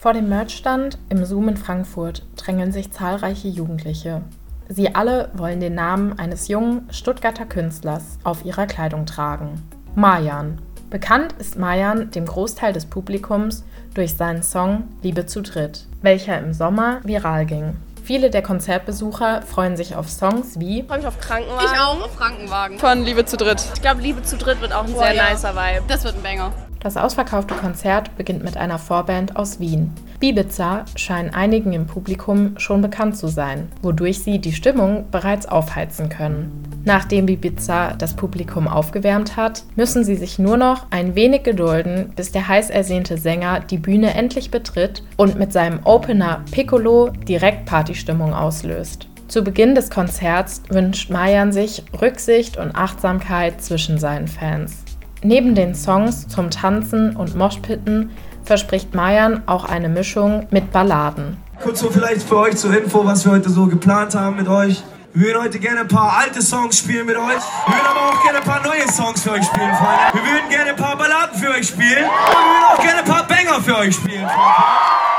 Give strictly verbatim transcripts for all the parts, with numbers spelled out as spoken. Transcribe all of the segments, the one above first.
Vor dem Merchstand im Zoom in Frankfurt drängeln sich zahlreiche Jugendliche. Sie alle wollen den Namen eines jungen Stuttgarter Künstlers auf ihrer Kleidung tragen. Marjan. Bekannt ist Marjan dem Großteil des Publikums durch seinen Song Liebe zu dritt, welcher im Sommer viral ging. Viele der Konzertbesucher freuen sich auf Songs wie Ich freue mich auf Krankenwagen. Ich auch auf Krankenwagen. Von Liebe zu dritt. Ich glaube, Liebe zu dritt wird auch ein Oh, sehr ja. nicer Vibe. Das wird ein Banger. Das ausverkaufte Konzert beginnt mit einer Vorband aus Wien. Bibiza scheinen einigen im Publikum schon bekannt zu sein, wodurch sie die Stimmung bereits aufheizen können. Nachdem Bibiza das Publikum aufgewärmt hat, müssen sie sich nur noch ein wenig gedulden, bis der heiß ersehnte Sänger die Bühne endlich betritt und mit seinem Opener Piccolo direkt Partystimmung auslöst. Zu Beginn des Konzerts wünscht Marjan sich Rücksicht und Achtsamkeit zwischen seinen Fans. Neben den Songs zum Tanzen und Moshpitten verspricht Marjan auch eine Mischung mit Balladen. Kurz so vielleicht für euch zur Info, was wir heute so geplant haben mit euch. Wir würden heute gerne ein paar alte Songs spielen mit euch. Wir würden aber auch gerne ein paar neue Songs für euch spielen, Freunde. Wir würden gerne ein paar Balladen für euch spielen. Und wir würden auch gerne ein paar Banger für euch spielen, Freunde.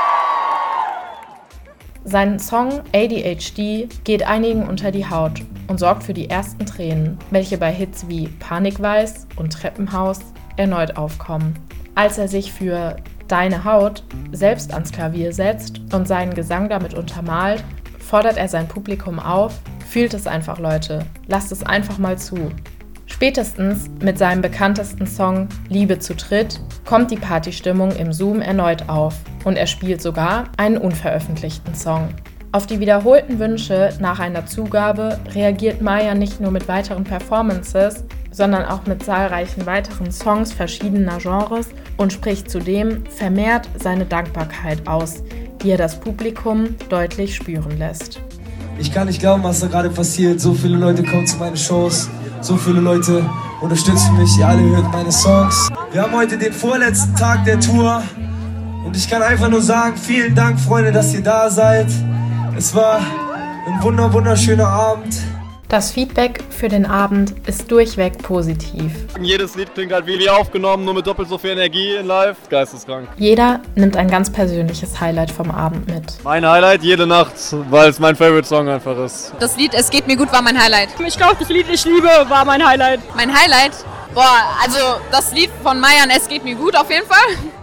Sein Song A D H D geht einigen unter die Haut und sorgt für die ersten Tränen, welche bei Hits wie Panikweiß und Treppenhaus erneut aufkommen. Als er sich für Deine Haut selbst ans Klavier setzt und seinen Gesang damit untermalt, fordert er sein Publikum auf: Fühlt es einfach, Leute, lasst es einfach mal zu. Spätestens mit seinem bekanntesten Song Liebe zu dritt kommt die Partystimmung im Zoom erneut auf und er spielt sogar einen unveröffentlichten Song. Auf die wiederholten Wünsche nach einer Zugabe reagiert Marjan nicht nur mit weiteren Performances, sondern auch mit zahlreichen weiteren Songs verschiedener Genres und spricht zudem vermehrt seine Dankbarkeit aus, die er das Publikum deutlich spüren lässt. Ich kann nicht glauben, was da gerade passiert. So viele Leute kommen zu meinen Shows. So viele Leute unterstützen mich. Ihr alle hört meine Songs. Wir haben heute den vorletzten Tag der Tour. Und ich kann einfach nur sagen, vielen Dank, Freunde, dass ihr da seid. Es war ein wunder, wunderschöner Abend. Das Feedback für den Abend ist durchweg positiv. Jedes Lied klingt halt wie aufgenommen, nur mit doppelt so viel Energie in live. Geisteskrank. Jeder nimmt ein ganz persönliches Highlight vom Abend mit. Mein Highlight jede Nacht, weil es mein Favorite-Song einfach ist. Das Lied Es geht mir gut war mein Highlight. Ich glaube, das Lied Ich liebe war mein Highlight. Mein Highlight? Boah, also das Lied von Marjan Es geht mir gut auf jeden Fall.